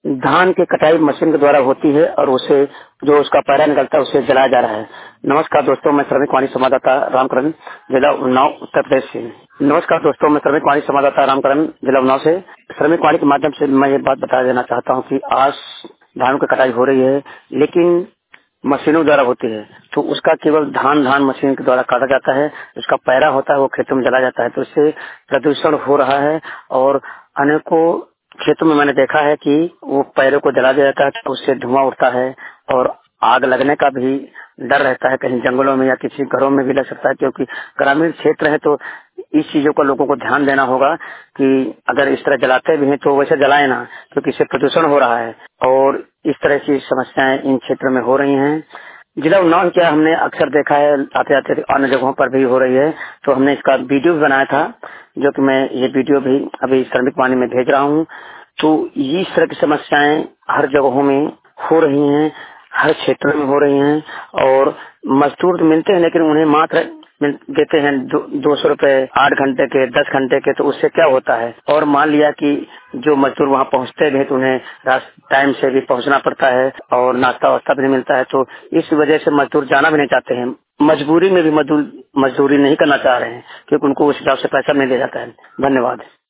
धान की कटाई मशीन के द्वारा होती है और उसे जो उसका पैरा निकलता है उसे जलाया जा रहा है। नमस्कार दोस्तों, मैं श्रमिक वाणी संवाददाता रामकरण, जिला उन्नाव, उत्तर प्रदेश से। नमस्कार दोस्तों, मैं श्रमिक वाणी संवाददाता रामकरण, जिला उन्नाव से। श्रमिक वाणी के माध्यम से मैं ये बात बता देना चाहता हूँ कि आज धान की कटाई हो रही है, लेकिन मशीनों द्वारा होती है, तो उसका केवल धान मशीन के द्वारा काटा जाता है। उसका पैरा होता है वो खेतों में जलाया जाता है, तो इससे प्रदूषण हो रहा है। और अनेकों खेतों में मैंने देखा है कि वो पैरों को जला दिया जाता है, तो उससे धुआं उठता है और आग लगने का भी डर रहता है। कहीं जंगलों में या किसी घरों में भी लग सकता है, क्योंकि ग्रामीण क्षेत्र है। तो इस चीजों का लोगों को ध्यान देना होगा कि अगर इस तरह जलाते भी हैं तो वैसे जलाए ना, क्योंकि इससे प्रदूषण हो रहा है और इस तरह की समस्याएं इन क्षेत्रों में हो रही हैं। जिला उन्नाव क्या हमने अक्सर देखा है, आते आते अन्य जगहों पर भी हो रही है, तो हमने इसका वीडियो भी बनाया था, जो कि मैं ये वीडियो भी अभी श्रमिक वाणी में भेज रहा हूँ। तो इस तरह की समस्याएं हर जगहों में हो रही हैं, हर क्षेत्र में हो रही हैं। और मजदूर तो मिलते हैं, लेकिन उन्हें मात्र देते हैं 200 रुपए 8 घंटे के, 10 घंटे के। तो उससे क्या होता है, और मान लिया कि जो मजदूर वहाँ पहुँचते भी हैं तो उन्हें टाइम से भी पहुँचना पड़ता है और नाश्ता वास्ता भी नहीं मिलता है। तो इस वजह से मजदूर जाना भी नहीं चाहते हैं। मजबूरी में भी मजदूरी नहीं करना चाह रहे हैं, क्योंकि उनको उस हिसाब से पैसा नहीं दिया जाता है। धन्यवाद।